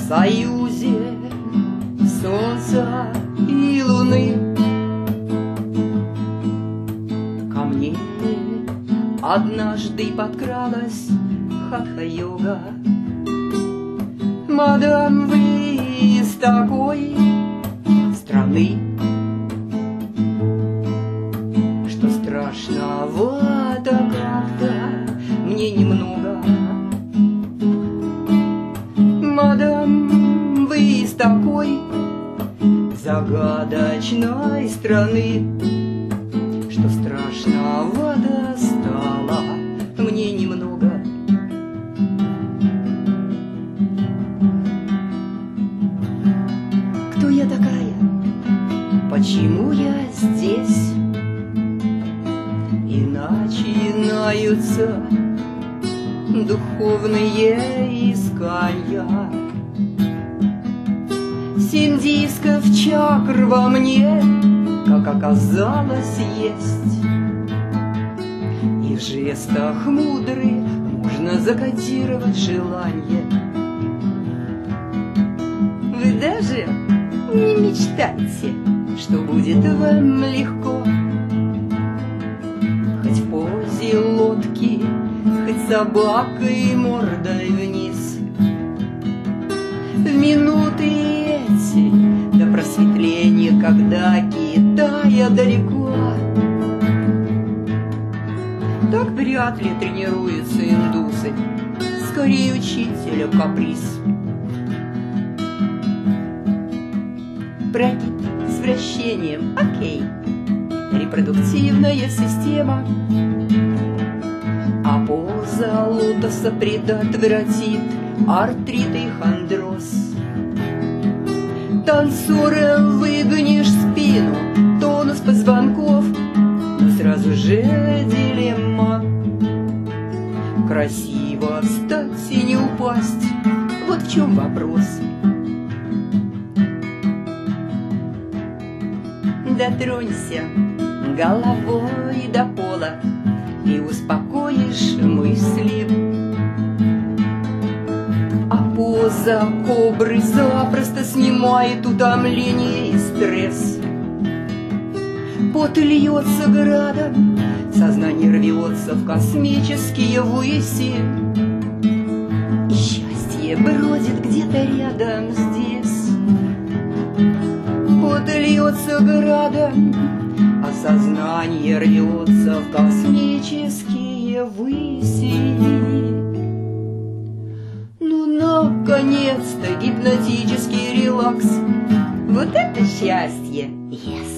союзе солнца и луны. Ко мне однажды подкралась хатха-йога. Мадам, вы из такой страны, что страшновато как-то мне немного. Мадам, вы из такой загадочной страны, что страшновато стало мне немного. Кто я такая? Почему я здесь? И начинаются духовные искания. 7 дисков чакр во мне, как оказалось, есть. И в жестах мудрых можно закодировать желание. Вы даже не мечтайте, что будет вам легко. Хоть в позе лодки, хоть собакой мордой вниз. В минуты эти до просветления, когда Китая далеко, так вряд ли тренируются индусы, скорее учителя каприз. Прогиб с вращением, окей, репродуктивная система. А поза лотоса предотвратит артрит и хондроз. Танцором выгнешь спину, тонус позвонков, но сразу же дилемма. Красиво встать и не упасть, вот в чем вопрос. Дотронься головой до пола и успокоишь мысли. А поза кобры запросто снимает утомление и стресс. Пот льется градом, сознание рвется в космические выси. И счастье бродит где-то рядом здесь. Пот льется градом, а сознание рвется в космические выси. Ну, наконец-то гипнотический релакс. Вот это счастье! Yes.